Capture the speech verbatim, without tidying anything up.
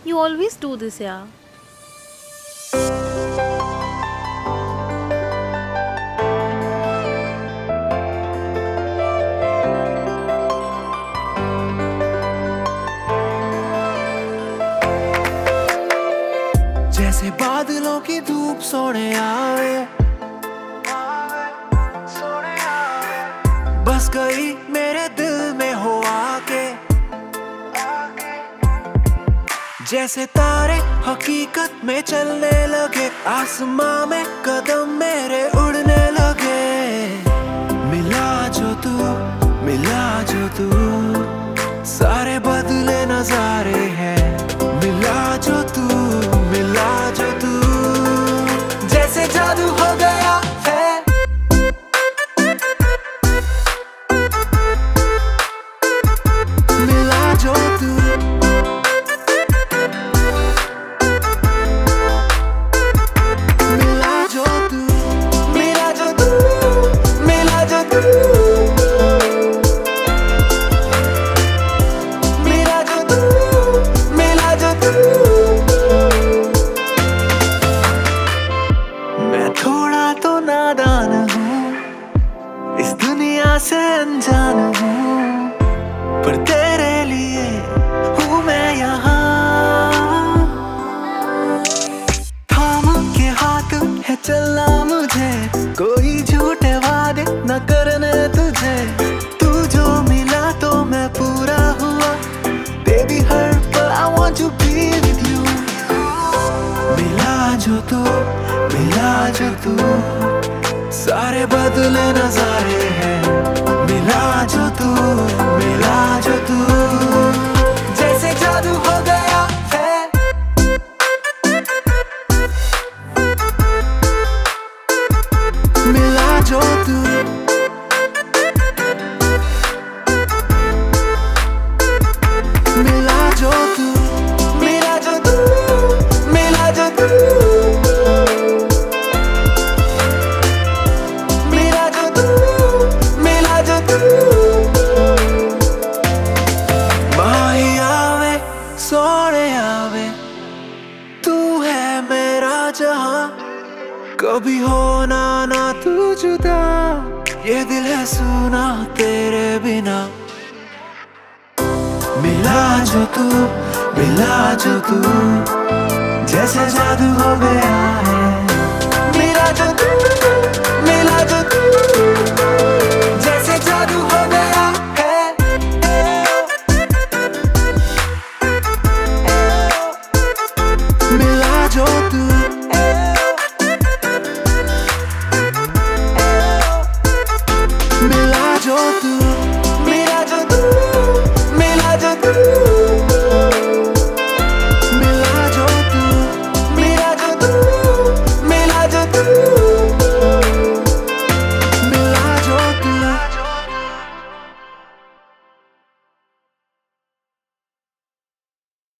You always do this, yeah. जैसे बादलों की धूप सोने आवे, बस गई मेरे दिल में हो आके। जैसे तारे हकीकत में चलने लगे, आसमां में कदम मेरे उड़ने लगे। मिला जो तू, मिला जो तू, सारे बदले नजारे हैं। मिला जो तू, मिला जो तू, जैसे जादू हो गया है। मिला जो तू, मिला जो तू, मिला जो तू, मिला जो तू, मिला जो तू, मिला जो तू। मैं थोड़ा तो नादान हूँ, इस दुनिया से अनजान हूँ, पर तेरे लिए हूँ मैं यहाँ। थाम के हाथ है चलना मुझे, कोई झूठे वादे न करने तुझे। तू जो मिला तो मैं पूरा हुआ, baby हर पल I want to be with you। मिला जो तू, मिला जो तू, सारे बदले नजारे हैं। मिला जो तू, मिला जो तू, जैसे जादू हो गया है। मिला जो तू, मिला जो तू, मिला जो तू, मिला जो तू, मिला जो तू, मिला जो तू। माही आवे सोने आवे, तू है मेरा जहां, कभी होना ना तू जुदा। ये दिल है सुना तेरे बिना। मिला जो तू, मिला जो तू, जैसे जादू हो गया है। मिला जो तू, मिला जो तू, जैसे जादू हो गया है। मिला जो तू,